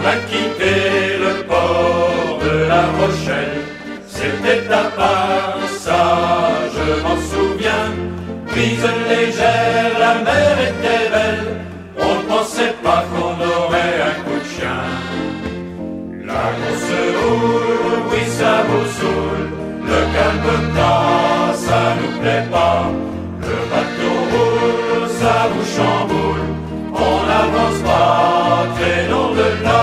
a quitté le port de La Rochelle. C'était à passage, je m'en souviens. Brise légère, la mer était belle. On ne pensait pas qu'on aurait un coup de chien. La grosse roule, oui ça vous saoule. Le calme tas, ça nous plaît pas. Le bateau roule, ça vous chamboule. On n'avance pas, traînons de là.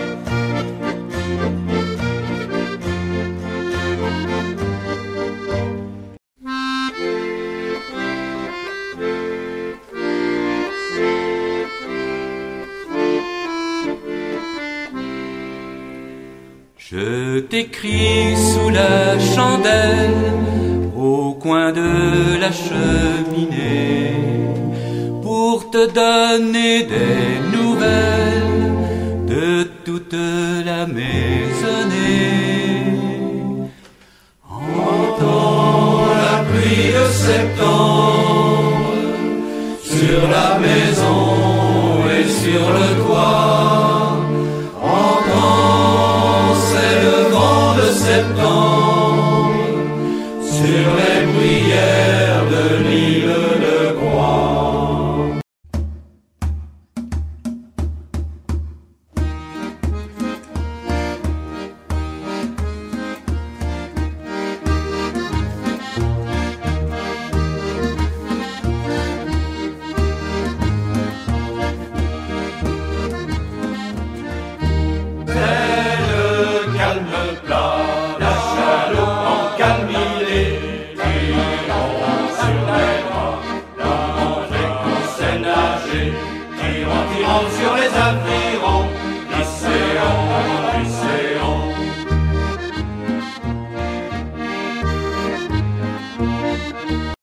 Je t'écris sous la chandelle, au coin de la cheminée, pour te donner des nouvelles de toute la maisonnée. Entends la pluie de septembre sur la maison et sur le toit. Entends, c'est le vent de septembre sur les bruyères de l'île.